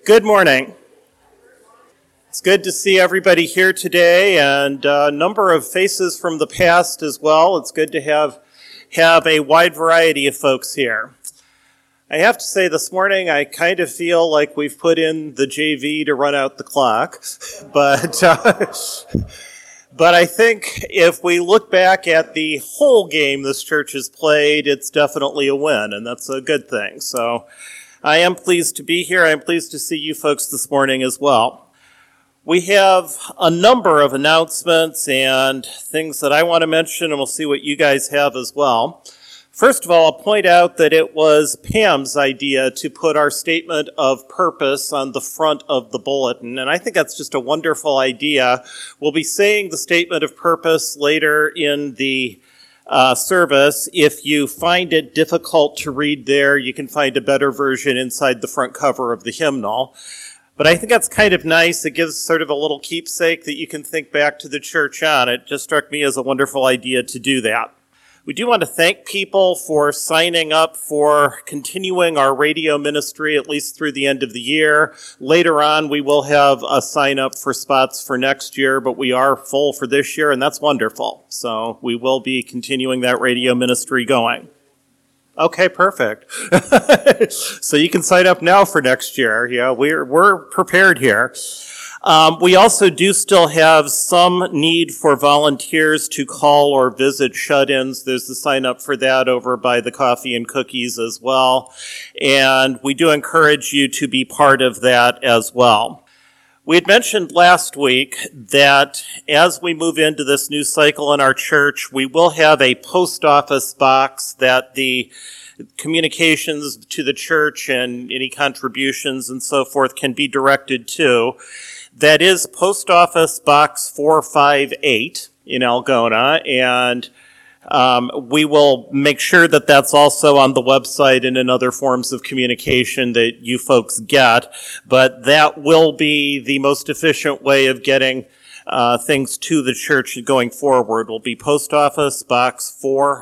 Good morning. It's good to see everybody here today, and a number of faces from the past as well. It's good to have a wide variety of folks here. I have to say this morning I kind of feel like we've put in the JV to run out the clock, but I think if we look back at the whole game this church has played, it's definitely a win, and that's a good thing. So I am pleased to be here. I'm pleased to see you folks this morning as well. We have a number of announcements and things that I want to mention, and we'll see what you guys have as well. First of all, I'll point out that it was Pam's idea to put our statement of purpose on the front of the bulletin, and I think that's just a wonderful idea. We'll be saying the statement of purpose later in the service. If you find it difficult to read there, you can find a better version inside the front cover of the hymnal. But I think that's kind of nice. It gives sort of a little keepsake that you can think back to the church on. It just struck me as a wonderful idea to do that. We do want to thank people for signing up for continuing our radio ministry at least through the end of the year. Later on, we will have a sign up for spots for next year, but we are full for this year, and that's wonderful. So we will be continuing that radio ministry going. Okay, perfect. So you can sign up now for next year. Yeah, we're prepared here. We also do still have some need for volunteers to call or visit shut-ins. There's the sign up for that over by the coffee and cookies as well. And we do encourage you to be part of that as well. We had mentioned last week that as we move into this new cycle in our church, we will have a post office box that the communications to the church and any contributions and so forth can be directed to. That is Post Office Box 458 in Algona, and we will make sure that that's also on the website and in other forms of communication that you folks get, but that will be the most efficient way of getting things to the church going forward. Will be Post Office Box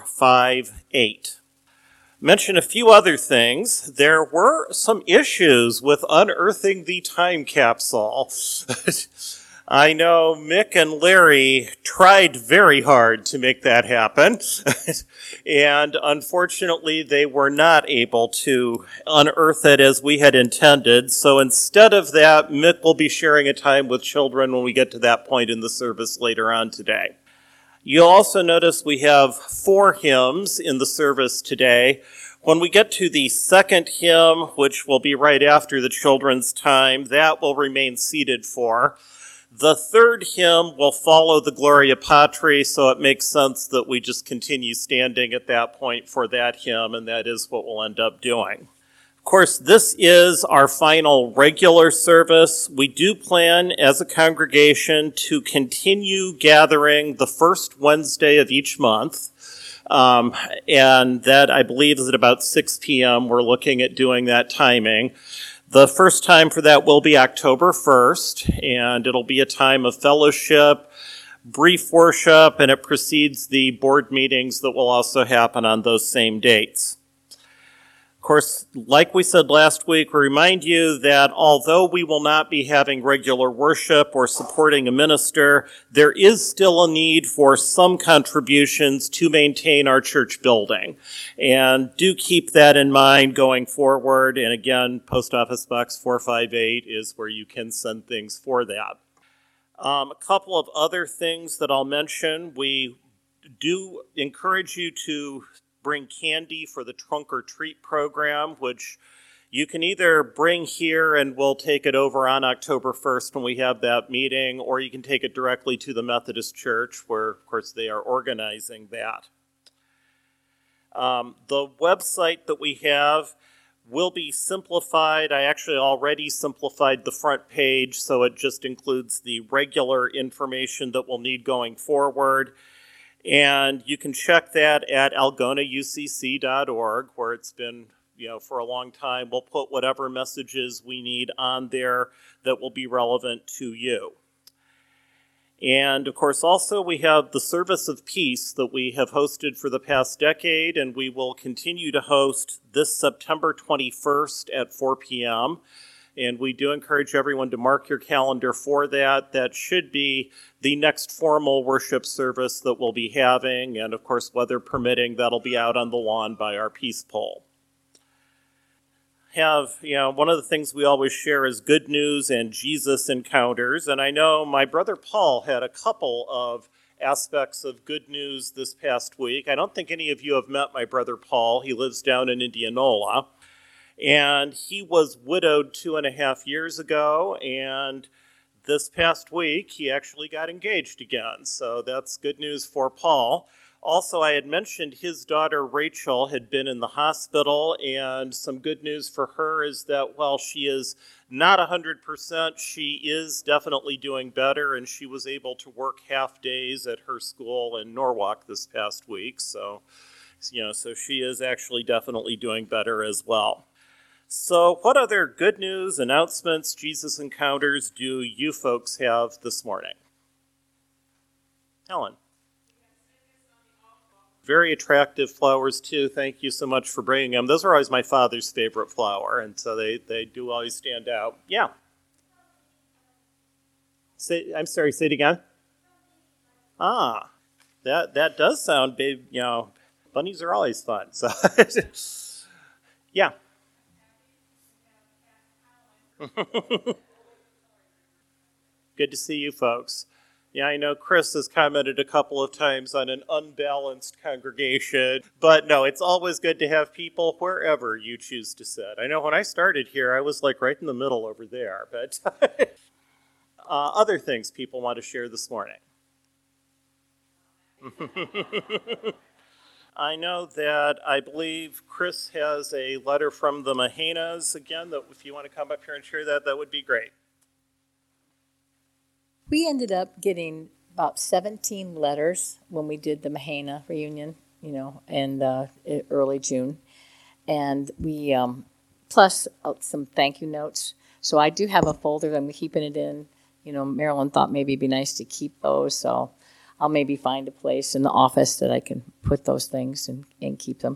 458. Mention a few other things. There were some issues with unearthing the time capsule. I know Mick and Larry tried very hard to make that happen, and unfortunately they were not able to unearth it as we had intended. So instead of that, Mick will be sharing a time with children when we get to that point in the service later on today. You'll also notice we have 4 hymns in the service today. When we get to the second hymn, which will be right after the children's time, that will remain seated for. The third hymn will follow the Gloria Patri, so it makes sense that we just continue standing at that point for that hymn, and that is what we'll end up doing. Of course, this is our final regular service. We do plan as a congregation to continue gathering the first Wednesday of each month. And that, I believe, is at about 6 p.m. We're looking at doing that timing. The first time for that will be October 1st, and it'll be a time of fellowship, brief worship, and it precedes the board meetings that will also happen on those same dates. Of course, like we said last week, we remind you that although we will not be having regular worship or supporting a minister, there is still a need for some contributions to maintain our church building. And do keep that in mind going forward. And again, Post Office Box 458 is where you can send things for that. A couple of other things that I'll mention. We do encourage you to bring candy for the trunk or treat program, which you can either bring here and we'll take it over on October 1st when we have that meeting, or you can take it directly to the Methodist Church where, of course, they are organizing that. The website that we have will be simplified. I actually already simplified the front page, so it just includes the regular information that we'll need going forward. And you can check that at algonaucc.org, where it's been, for a long time. We'll put whatever messages we need on there that will be relevant to you. And of course, also we have the Service of Peace that we have hosted for the past decade, and we will continue to host this September 21st at 4 p.m. And we do encourage everyone to mark your calendar for that. That should be the next formal worship service that we'll be having. And of course, weather permitting, that'll be out on the lawn by our peace pole. One of the things we always share is good news and Jesus encounters. And I know my brother Paul had a couple of aspects of good news this past week. I don't think any of you have met my brother Paul. He lives down in Indianola. And he was widowed 2.5 years ago. And this past week, he actually got engaged again. So that's good news for Paul. Also, I had mentioned his daughter Rachel had been in the hospital, and some good news for her is that while she is not 100%, she is definitely doing better, and she was able to work half days at her school in Norwalk this past week. So she is actually definitely doing better as well. So what other good news, announcements, Jesus encounters do you folks have this morning? Helen. Very attractive flowers, too. Thank you so much for bringing them. Those are always my father's favorite flower, and so they do always stand out. Yeah. I'm sorry, say it again. Ah, that does sound big. Bunnies are always fun. So, yeah. Good to see you folks. Yeah, I know Chris has commented a couple of times on an unbalanced congregation, but no, it's always good to have people wherever you choose to sit. I know when I started here, I was like right in the middle over there, but other things people want to share this morning. I know that I believe Chris has a letter from the Mahanas again, that if you want to come up here and share that, that would be great. We ended up getting about 17 letters when we did the Mahana reunion, in early June. And we, plus some thank you notes. So I do have a folder that I'm keeping it in. Marilyn thought maybe it'd be nice to keep those. So I'll maybe find a place in the office that I can put those things and keep them.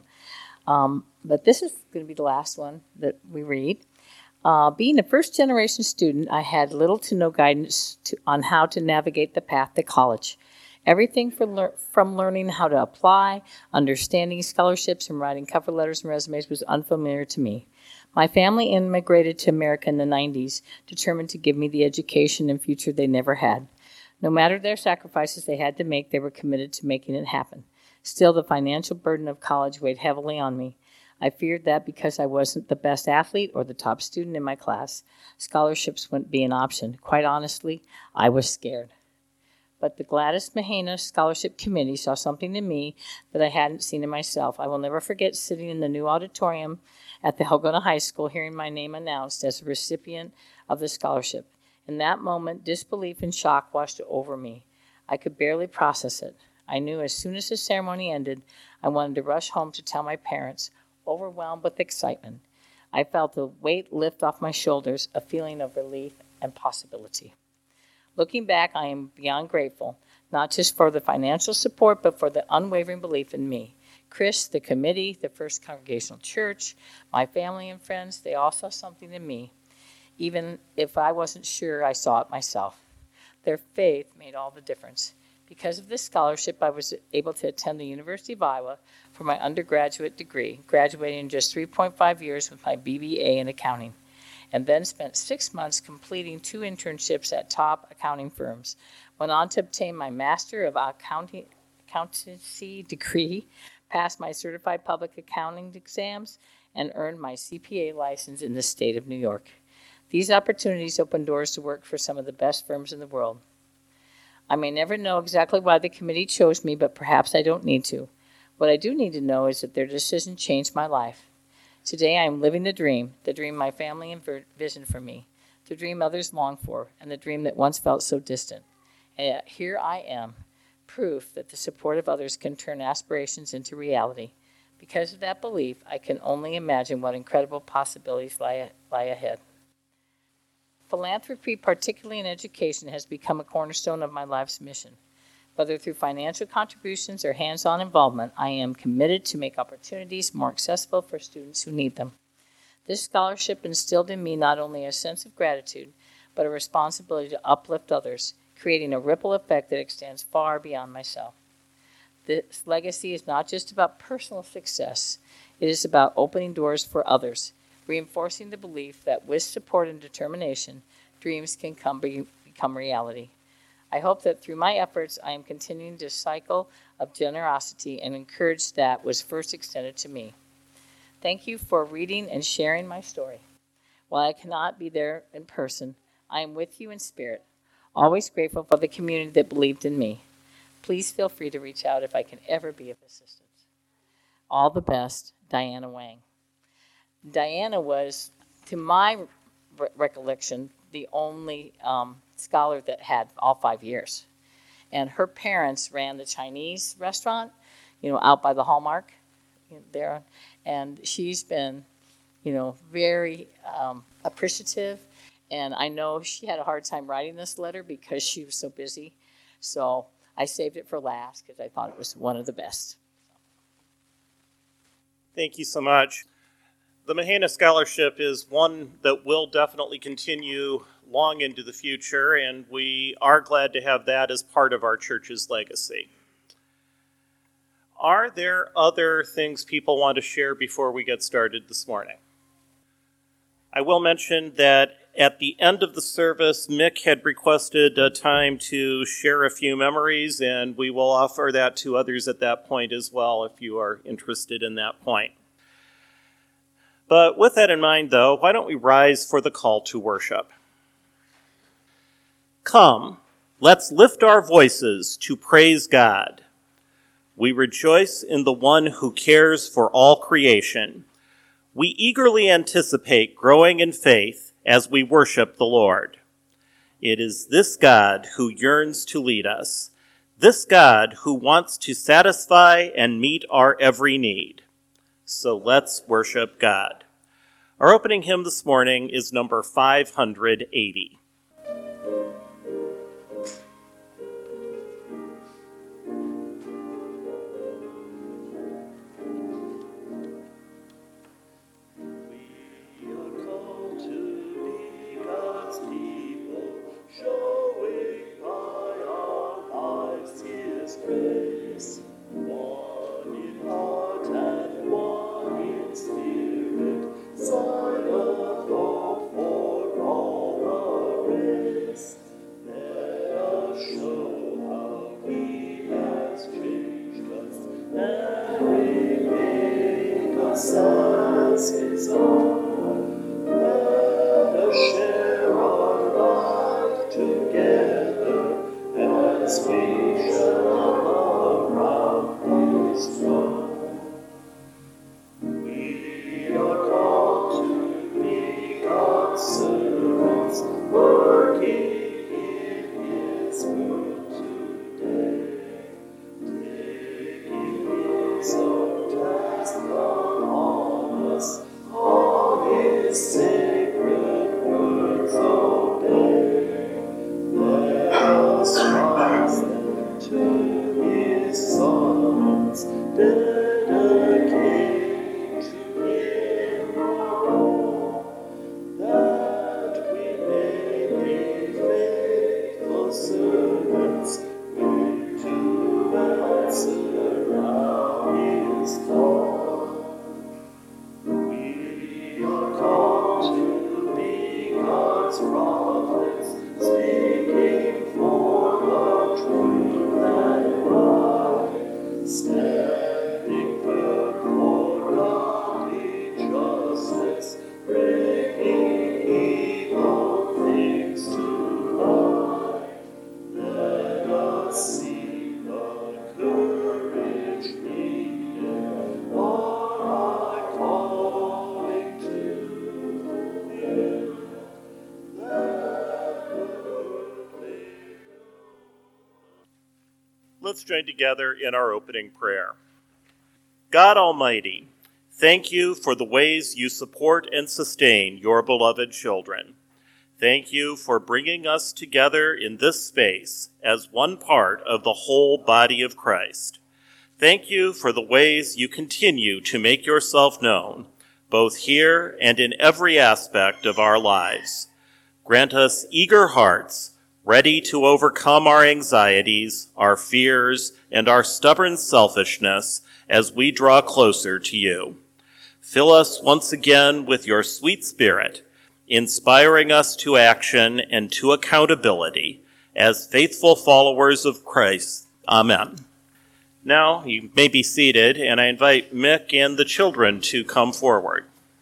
But this is going to be the last one that we read. Being a first-generation student, I had little to no guidance on how to navigate the path to college. Everything from learning how to apply, understanding scholarships, and writing cover letters and resumes was unfamiliar to me. My family immigrated to America in the 90s, determined to give me the education and future they never had. No matter their sacrifices they had to make, they were committed to making it happen. Still, the financial burden of college weighed heavily on me. I feared that because I wasn't the best athlete or the top student in my class, scholarships wouldn't be an option. Quite honestly, I was scared. But the Gladys Mahana Scholarship Committee saw something in me that I hadn't seen in myself. I will never forget sitting in the new auditorium at the Helgona High School, hearing my name announced as a recipient of the scholarship. In that moment, disbelief and shock washed over me. I could barely process it. I knew as soon as the ceremony ended, I wanted to rush home to tell my parents, overwhelmed with excitement. I felt the weight lift off my shoulders, a feeling of relief and possibility. Looking back, I am beyond grateful, not just for the financial support, but for the unwavering belief in me. Chris, the committee, the First Congregational Church, my family and friends, they all saw something in me. Even if I wasn't sure, I saw it myself. Their faith made all the difference. Because of this scholarship, I was able to attend the University of Iowa for my undergraduate degree, graduating in just 3.5 years with my BBA in accounting, and then spent 6 months completing 2 internships at top accounting firms. Went on to obtain my Master of Accountancy degree, passed my Certified Public Accounting exams, and earned my CPA license in the state of New York. These opportunities opened doors to work for some of the best firms in the world. I may never know exactly why the committee chose me, but perhaps I don't need to. What I do need to know is that their decision changed my life. Today I am living the dream my family envisioned for me, the dream others long for, and the dream that once felt so distant. And yet here I am, proof that the support of others can turn aspirations into reality. Because of that belief, I can only imagine what incredible possibilities lie ahead. Philanthropy, particularly in education, has become a cornerstone of my life's mission. Whether through financial contributions or hands-on involvement, I am committed to make opportunities more accessible for students who need them. This scholarship instilled in me not only a sense of gratitude, but a responsibility to uplift others, creating a ripple effect that extends far beyond myself. This legacy is not just about personal success, it is about opening doors for others, reinforcing the belief that with support and determination, dreams can become reality. I hope that through my efforts, I am continuing this cycle of generosity and encourage that was first extended to me. Thank you for reading and sharing my story. While I cannot be there in person, I am with you in spirit, always grateful for the community that believed in me. Please feel free to reach out if I can ever be of assistance. All the best, Diana Wang. Diana was, to my recollection, the only scholar that had all 5 years. And her parents ran the Chinese restaurant, out by the Hallmark there. And she's been, very appreciative. And I know she had a hard time writing this letter because she was so busy. So I saved it for last because I thought it was one of the best. Thank you so much. The Mahana Scholarship is one that will definitely continue long into the future, and we are glad to have that as part of our church's legacy. Are there other things people want to share before we get started this morning? I will mention that at the end of the service, Mick had requested a time to share a few memories, and we will offer that to others at that point as well if you are interested in that point. But with that in mind, though, why don't we rise for the call to worship? Come, let's lift our voices to praise God. We rejoice in the one who cares for all creation. We eagerly anticipate growing in faith as we worship the Lord. It is this God who yearns to lead us, this God who wants to satisfy and meet our every need. So let's worship God. Our opening hymn this morning is number 580. Let's join together in our opening prayer. God Almighty, thank you for the ways you support and sustain your beloved children. Thank you for bringing us together in this space as one part of the whole body of Christ. Thank you for the ways you continue to make yourself known, both here and in every aspect of our lives. Grant us eager hearts, ready to overcome our anxieties, our fears, and our stubborn selfishness as we draw closer to you. Fill us once again with your sweet Spirit, inspiring us to action and to accountability as faithful followers of Christ. Amen. Now, you may be seated, and I invite Mick and the children to come forward.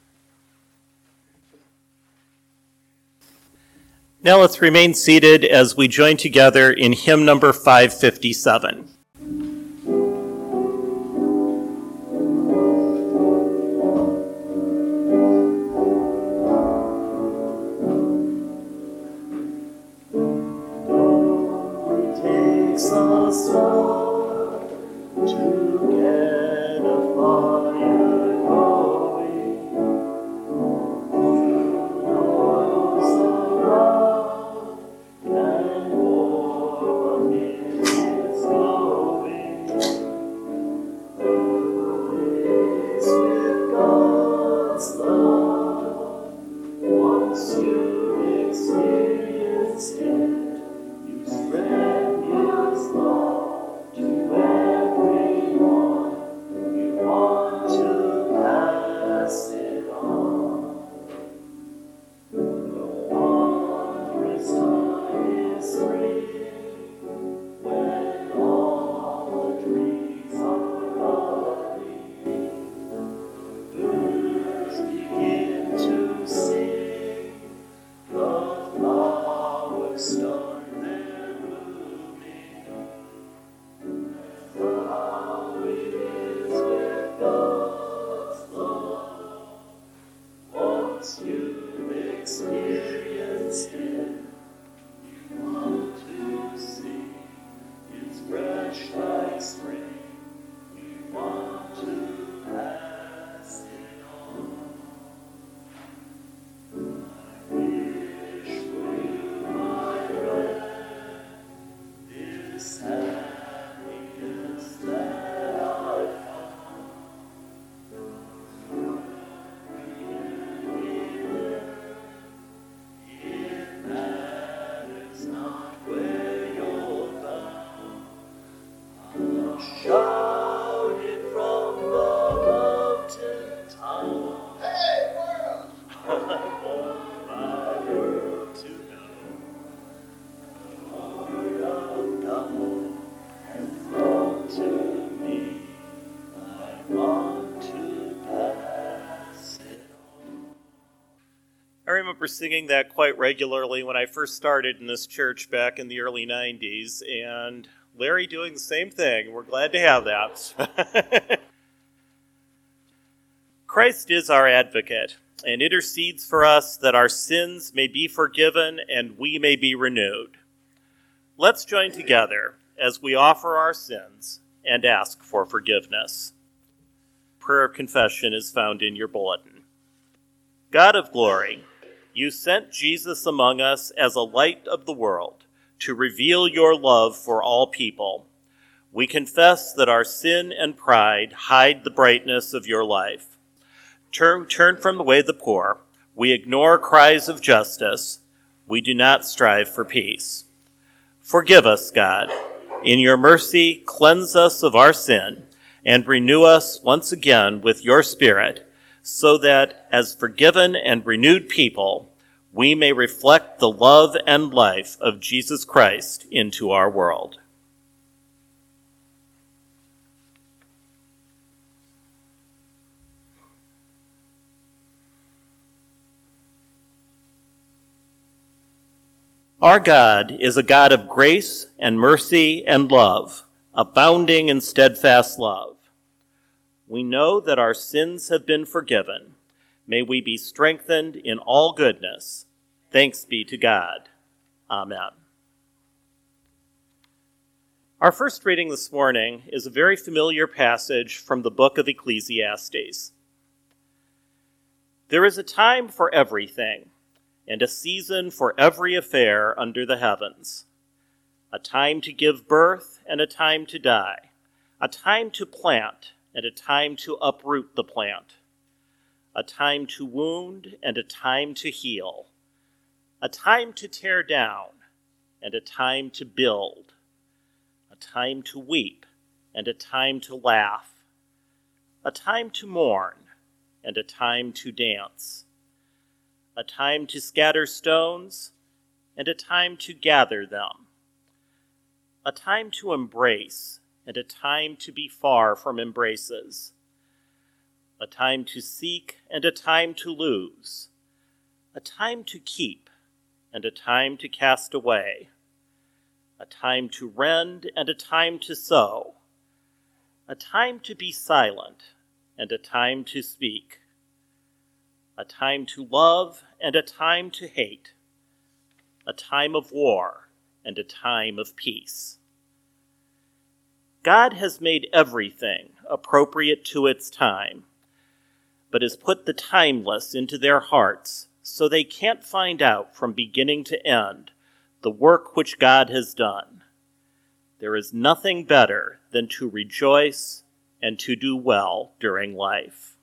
Now let's remain seated as we join together in hymn number 557. I remember singing that quite regularly when I first started in this church back in the early 90s, and Larry doing the same thing. We're glad to have that. Christ is our advocate and intercedes for us that our sins may be forgiven and we may be renewed. Let's join together as we offer our sins and ask for forgiveness. Prayer of confession is found in your bulletin. God of glory, you sent Jesus among us as a light of the world to reveal your love for all people. We confess that our sin and pride hide the brightness of your life. Turn from the way of the poor. We ignore cries of justice. We do not strive for peace. Forgive us, God. In your mercy, cleanse us of our sin and renew us once again with your Spirit, so that as forgiven and renewed people, we may reflect the love and life of Jesus Christ into our world. Our God is a God of grace and mercy and love, abounding in steadfast love. We know that our sins have been forgiven. May we be strengthened in all goodness. Thanks be to God. Amen. Our first reading this morning is a very familiar passage from the book of Ecclesiastes. There is a time for everything, and a season for every affair under the heavens. A time to give birth and a time to die. A time to plant and a time to uproot the plant. a time to wound and a time to heal, a time to tear down and a time to build, a time to weep and a time to laugh, a time to mourn and a time to dance, a time to scatter stones and a time to gather them, a time to embrace and a time to be far from embraces, a time to seek and a time to lose, a time to keep and a time to cast away, a time to rend and a time to sow, a time to be silent and a time to speak, a time to love and a time to hate, a time of war and a time of peace. God has made everything appropriate to its time, but has put the timeless into their hearts so they can't find out from beginning to end the work which God has done. There is nothing better than to rejoice and to do well during life.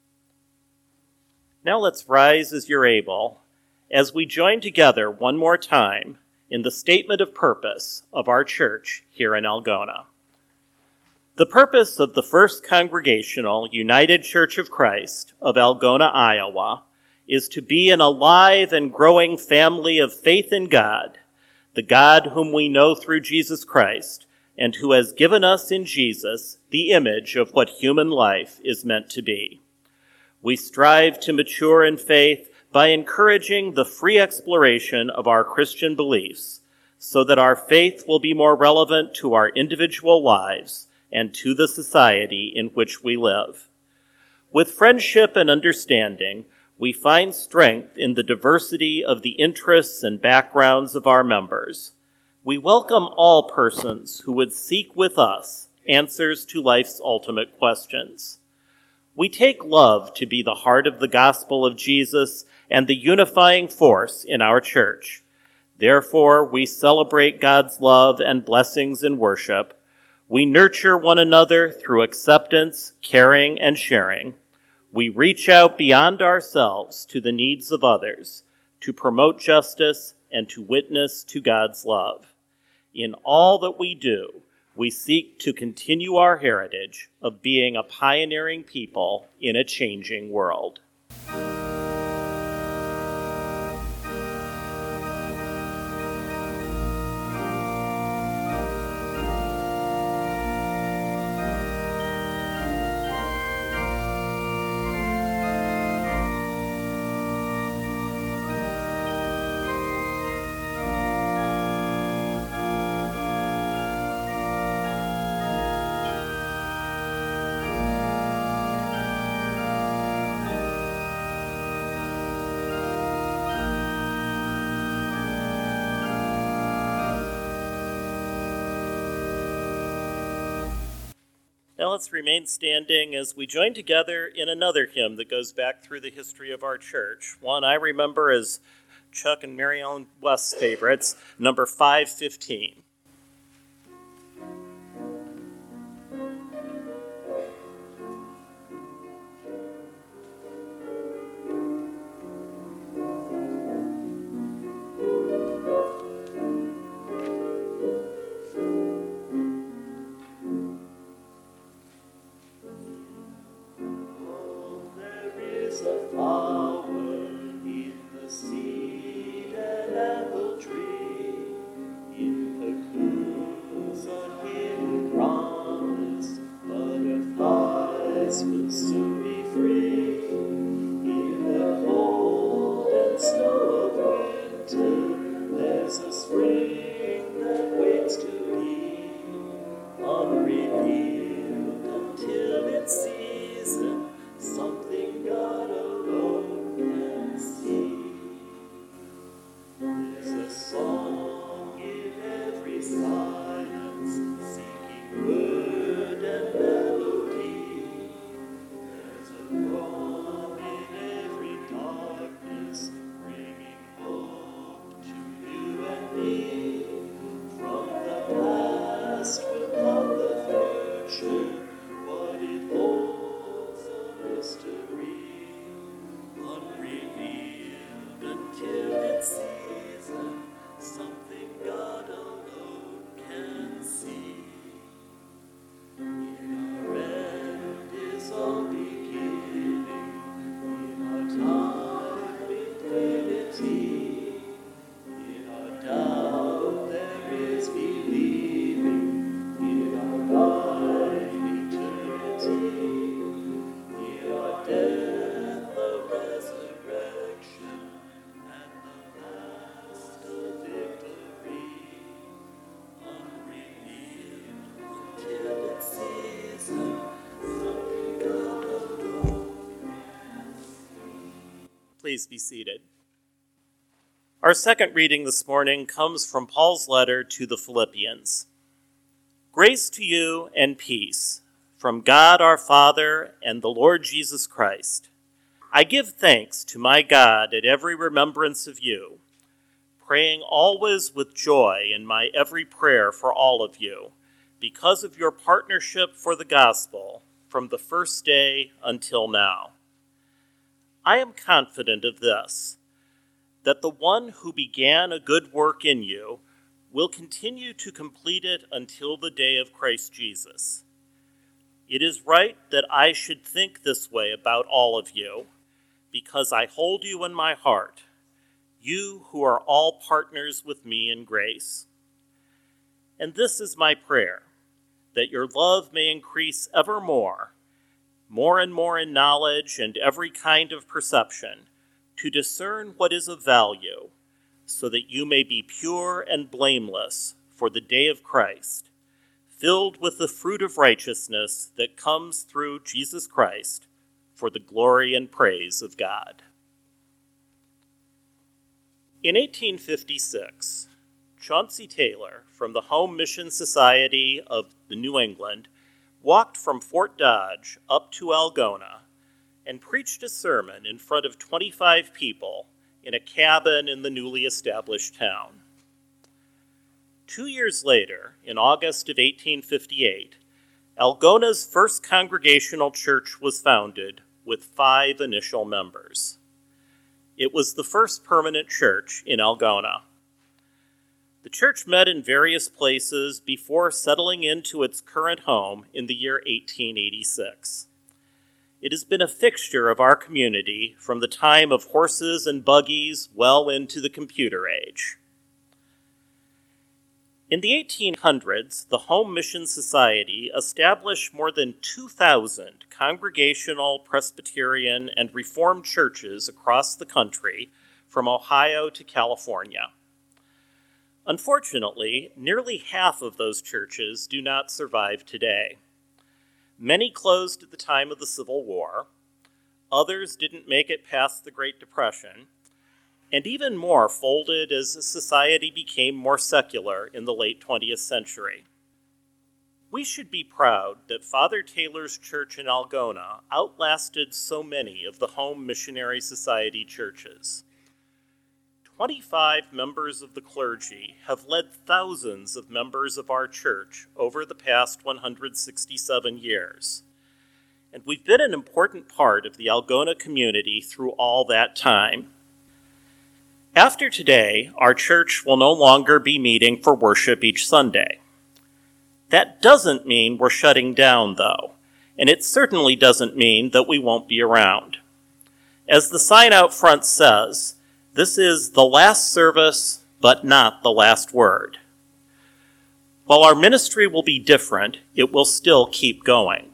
Now let's rise as you're able as we join together one more time in the statement of purpose of our church here in Algona. The purpose of the First Congregational United Church of Christ of Algona, Iowa, is to be an alive and growing family of faith in God, the God whom we know through Jesus Christ, and who has given us in Jesus the image of what human life is meant to be. We strive to mature in faith by encouraging the free exploration of our Christian beliefs, so that our faith will be more relevant to our individual lives and to the society in which we live. With friendship and understanding, we find strength in the diversity of the interests and backgrounds of our members. We welcome all persons who would seek with us answers to life's ultimate questions. We take love to be the heart of the gospel of Jesus and the unifying force in our church. Therefore, we celebrate God's love and blessings in worship. We nurture one another through acceptance, caring, and sharing. We reach out beyond ourselves to the needs of others, to promote justice and to witness to God's love. In all that we do, we seek to continue our heritage of being a pioneering people in a changing world. Now let's remain standing as we join together in another hymn that goes back through the history of our church. One I remember as Chuck and Mary Ellen West's favorites, number 515. Please be seated. Our second reading this morning comes from Paul's letter to the Philippians. Grace to you and peace from God our Father and the Lord Jesus Christ. I give thanks to my God at every remembrance of you, praying always with joy in my every prayer for all of you, because of your partnership for the gospel from the first day until now. I am confident of this, that the one who began a good work in you will continue to complete it until the day of Christ Jesus. It is right that I should think this way about all of you, because I hold you in my heart, you who are all partners with me in grace. And this is my prayer, that your love may increase ever more and more in knowledge and every kind of perception, to discern what is of value, so that you may be pure and blameless for the day of Christ, filled with the fruit of righteousness that comes through Jesus Christ, for the glory and praise of God. In 1856, Chauncey Taylor, from the Home Mission Society of the New England, walked from Fort Dodge up to Algona and preached a sermon in front of 25 people in a cabin in the newly established town. 2 years later, in August of 1858, Algona's first Congregational Church was founded with 5 initial members. It was the first permanent church in Algona. The church met in various places before settling into its current home in the year 1886. It has been a fixture of our community from the time of horses and buggies well into the computer age. In the 1800s, the Home Mission Society established more than 2,000 Congregational, Presbyterian, and Reformed churches across the country, from Ohio to California. Unfortunately, nearly half of those churches do not survive today. Many closed at the time of the Civil War, others didn't make it past the Great Depression, and even more folded as society became more secular in the late 20th century. We should be proud that Father Taylor's church in Algona outlasted so many of the Home Missionary Society churches. 25 members of the clergy have led thousands of members of our church over the past 167 years. And we've been an important part of the Algona community through all that time. After today, our church will no longer be meeting for worship each Sunday. That doesn't mean we're shutting down, though, and it certainly doesn't mean that we won't be around. As the sign out front says, this is the last service, but not the last word. While our ministry will be different, it will still keep going.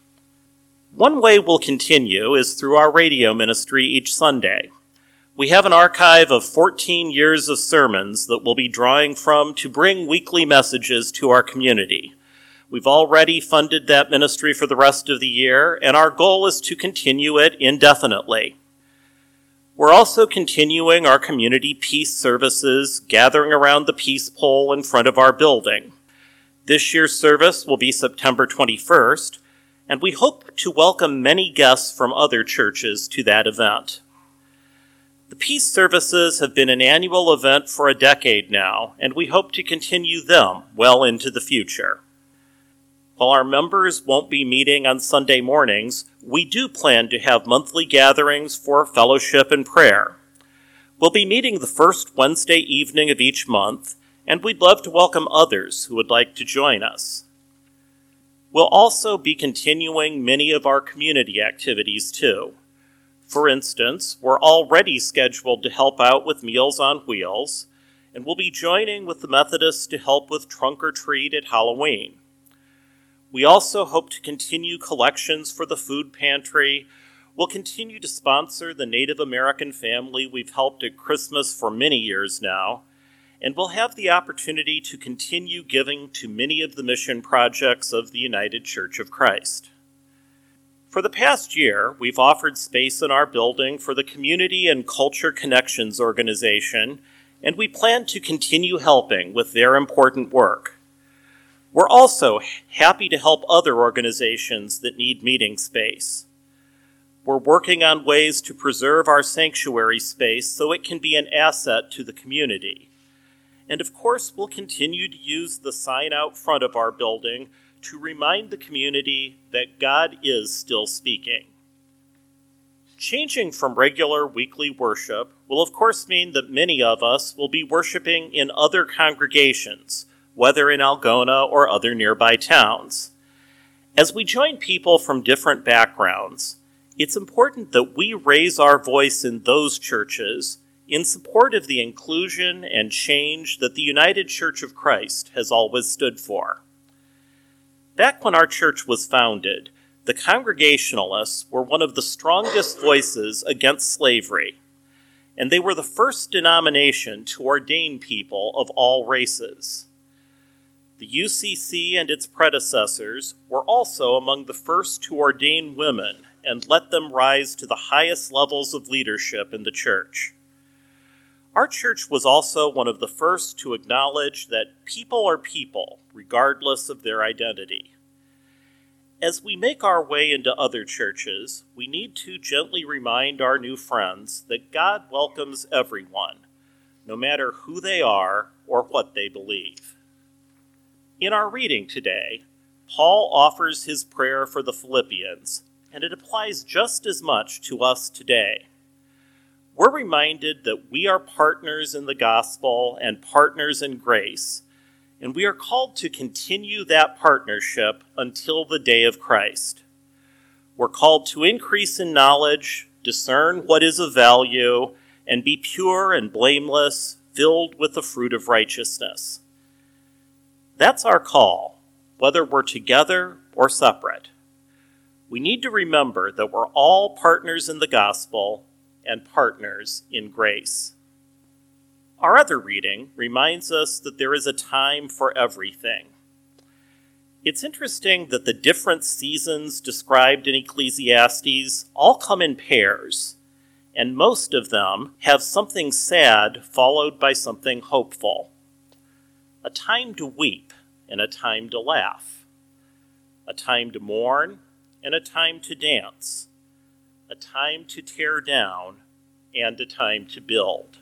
One way we'll continue is through our radio ministry each Sunday. We have an archive of 14 years of sermons that we'll be drawing from to bring weekly messages to our community. We've already funded that ministry for the rest of the year, and our goal is to continue it indefinitely. We're also continuing our community peace services, gathering around the peace pole in front of our building. This year's service will be September 21st, and we hope to welcome many guests from other churches to that event. The peace services have been an annual event for a decade now, and we hope to continue them well into the future. While our members won't be meeting on Sunday mornings, we do plan to have monthly gatherings for fellowship and prayer. We'll be meeting the first Wednesday evening of each month, and we'd love to welcome others who would like to join us. We'll also be continuing many of our community activities too. For instance, we're already scheduled to help out with Meals on Wheels, and we'll be joining with the Methodists to help with Trunk or Treat at Halloween. We also hope to continue collections for the food pantry. We'll continue to sponsor the Native American family we've helped at Christmas for many years now, and we'll have the opportunity to continue giving to many of the mission projects of the United Church of Christ. For the past year, we've offered space in our building for the Community and Culture Connections organization, and we plan to continue helping with their important work. We're also happy to help other organizations that need meeting space. We're working on ways to preserve our sanctuary space so it can be an asset to the community. And of course, we'll continue to use the sign out front of our building to remind the community that God is still speaking. Changing from regular weekly worship will of course mean that many of us will be worshiping in other congregations, whether in Algona or other nearby towns. As we join people from different backgrounds, it's important that we raise our voice in those churches in support of the inclusion and change that the United Church of Christ has always stood for. Back when our church was founded, the Congregationalists were one of the strongest voices against slavery, and they were the first denomination to ordain people of all races. The UCC and its predecessors were also among the first to ordain women and let them rise to the highest levels of leadership in the church. Our church was also one of the first to acknowledge that people are people, regardless of their identity. As we make our way into other churches, we need to gently remind our new friends that God welcomes everyone, no matter who they are or what they believe. In our reading today, Paul offers his prayer for the Philippians, and it applies just as much to us today. We're reminded that we are partners in the gospel and partners in grace, and we are called to continue that partnership until the day of Christ. We're called to increase in knowledge, discern what is of value, and be pure and blameless, filled with the fruit of righteousness. That's our call, whether we're together or separate. We need to remember that we're all partners in the gospel and partners in grace. Our other reading reminds us that there is a time for everything. It's interesting that the different seasons described in Ecclesiastes all come in pairs, and most of them have something sad followed by something hopeful. A time to weep and a time to laugh. A time to mourn and a time to dance. A time to tear down and a time to build.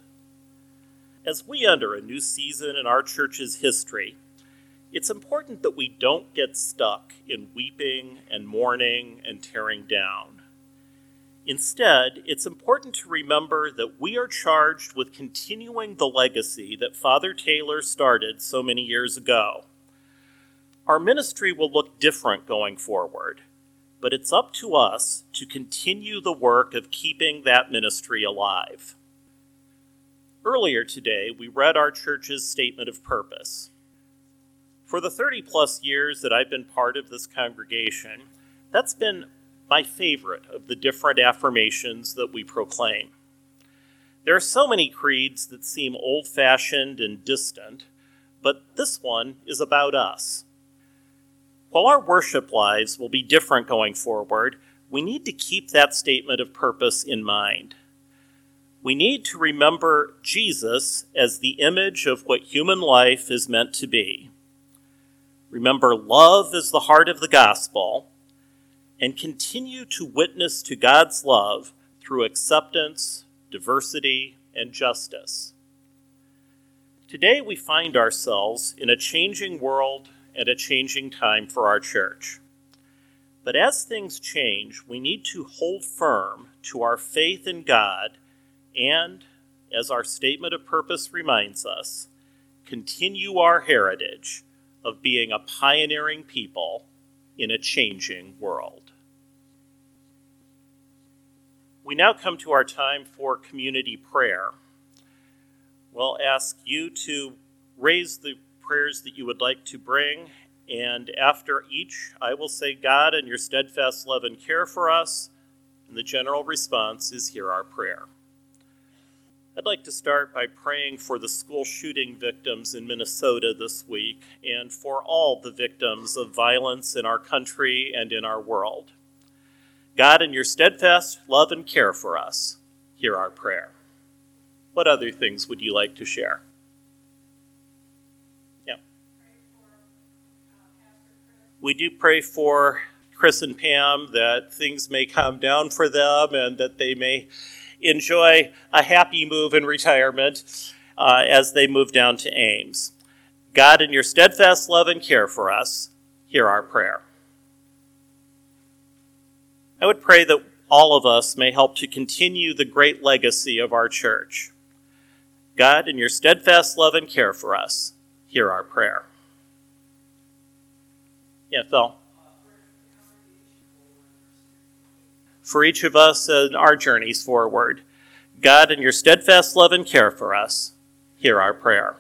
As we enter a new season in our church's history, it's important that we don't get stuck in weeping and mourning and tearing down. Instead, it's important to remember that we are charged with continuing the legacy that Father Taylor started so many years ago. Our ministry will look different going forward, but it's up to us to continue the work of keeping that ministry alive. Earlier today, we read our church's statement of purpose. For the 30-plus years that I've been part of this congregation, that's been my favorite of the different affirmations that we proclaim. There are so many creeds that seem old-fashioned and distant, but this one is about us. While our worship lives will be different going forward, we need to keep that statement of purpose in mind. We need to remember Jesus as the image of what human life is meant to be. Remember love as the heart of the gospel, and continue to witness to God's love through acceptance, diversity, and justice. Today we find ourselves in a changing world and a changing time for our church. But as things change, we need to hold firm to our faith in God and, as our statement of purpose reminds us, continue our heritage of being a pioneering people in a changing world. We now come to our time for community prayer. We'll ask you to raise the prayers that you would like to bring, and after each, I will say, God, and your steadfast love and care for us, and the general response is, hear our prayer. I'd like to start by praying for the school shooting victims in Minnesota this week, and for all the victims of violence in our country and in our world. God, in your steadfast love and care for us, hear our prayer. What other things would you like to share? Yeah. We do pray for Chris and Pam that things may calm down for them and that they may enjoy a happy move in retirement as they move down to Ames. God, in your steadfast love and care for us, hear our prayer. I would pray that all of us may help to continue the great legacy of our church. God, in your steadfast love and care for us, hear our prayer. Yeah, Phil. For each of us in our journeys forward, God, in your steadfast love and care for us, hear our prayer.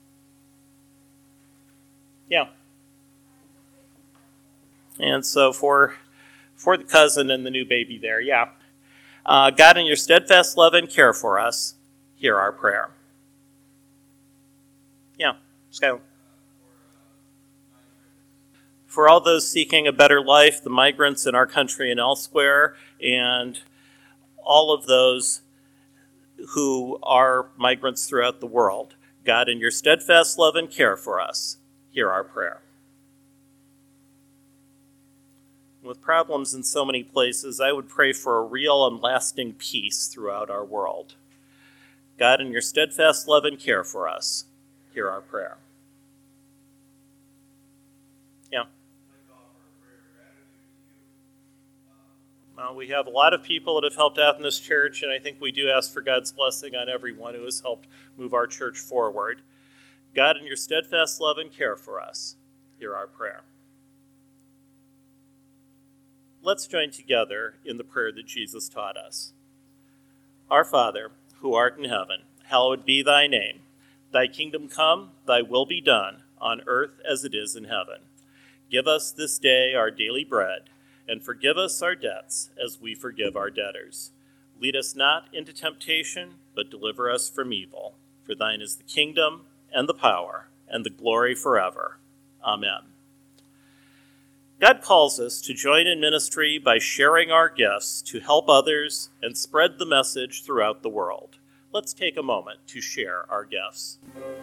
Yeah. And so for the cousin and the new baby there, yeah. God, in your steadfast love and care for us, hear our prayer. Yeah, Skylar. For all those seeking a better life, the migrants in our country and elsewhere, and all of those who are migrants throughout the world, God, in your steadfast love and care for us, hear our prayer. With problems in so many places, I would pray for a real and lasting peace throughout our world. God, in your steadfast love and care for us, hear our prayer. Yeah. Well, we have a lot of people that have helped out in this church, and I think we do ask for God's blessing on everyone who has helped move our church forward. God, in your steadfast love and care for us, hear our prayer. Let's join together in the prayer that Jesus taught us. Our Father, who art in heaven, hallowed be thy name. Thy kingdom come, thy will be done, on earth as it is in heaven. Give us this day our daily bread, and forgive us our debts as we forgive our debtors. Lead us not into temptation, but deliver us from evil. For thine is the kingdom, and the power, and the glory forever. Amen. God calls us to join in ministry by sharing our gifts to help others and spread the message throughout the world. Let's take a moment to share our gifts.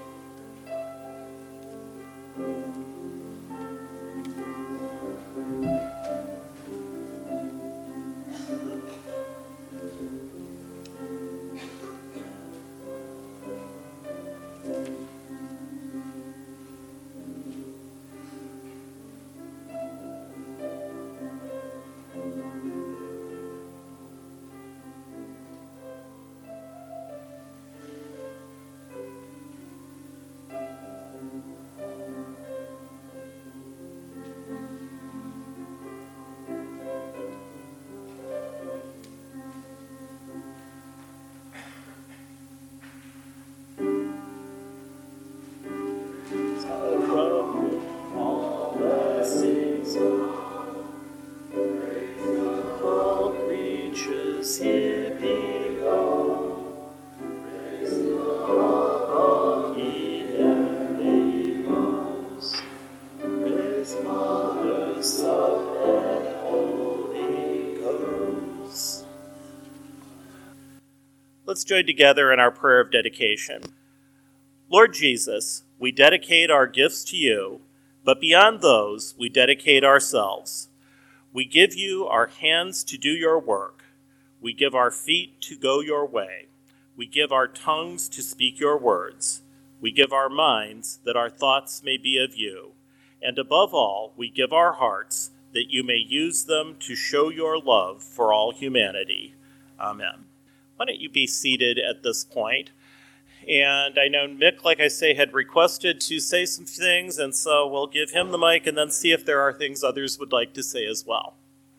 Let's join together in our prayer of dedication. Lord Jesus, we dedicate our gifts to you, but beyond those, we dedicate ourselves. We give you our hands to do your work. We give our feet to go your way. We give our tongues to speak your words. We give our minds that our thoughts may be of you. And above all, we give our hearts that you may use them to show your love for all humanity. Amen. Why don't you be seated at this point? And I know Mick, like I say, had requested to say some things, and so we'll give him the mic and then see if there are things others would like to say as well.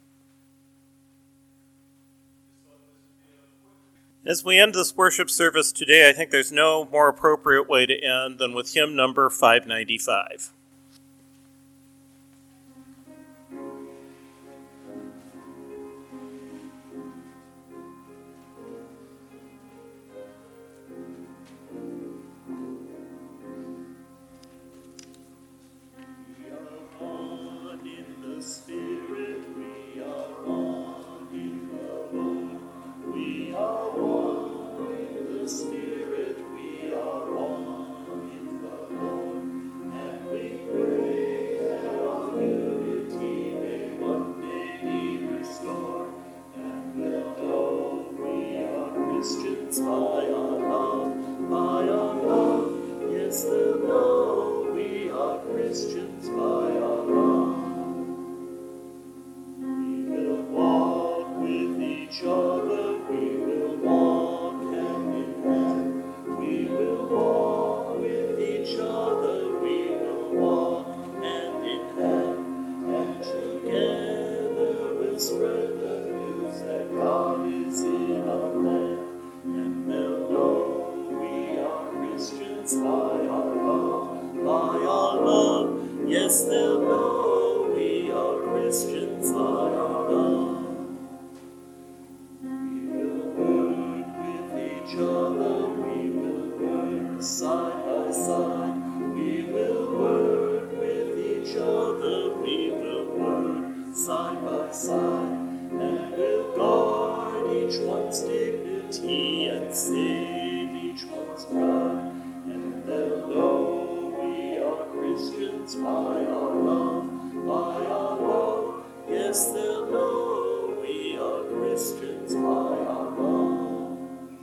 As we end this worship service today, I think there's no more appropriate way to end than with hymn number 595. Spirit, we are one. that God is in our land, and they'll know we are Christians by our love, by our love. Yes, they'll know we are Christians by our love. We will work with each other, we will work side by side. We will work with each other, we will work side by side. And we'll guard each one's dignity and save each one's pride. And they'll know we are Christians by our love, by our love. Yes, they'll know we are Christians by our love.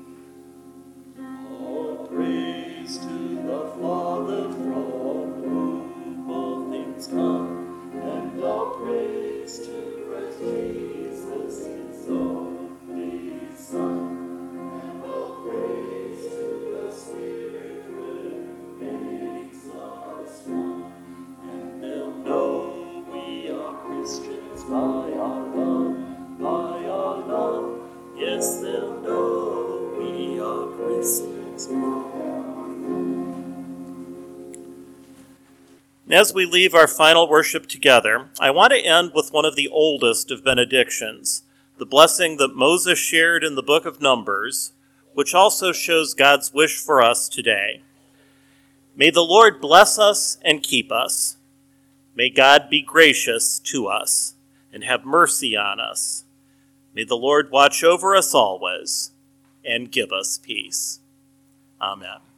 All praise to the Father from whom all things come, and all praise to Christ Jesus, his only Son. And all praise to the Spirit who makes us one. And they'll know we are Christians by our love, by our love. Yes, they'll know we are Christians by our love. And as we leave our final worship together, I want to end with one of the oldest of benedictions, the blessing that Moses shared in the book of Numbers, which also shows God's wish for us today. May the Lord bless us and keep us. May God be gracious to us and have mercy on us. May the Lord watch over us always and give us peace. Amen.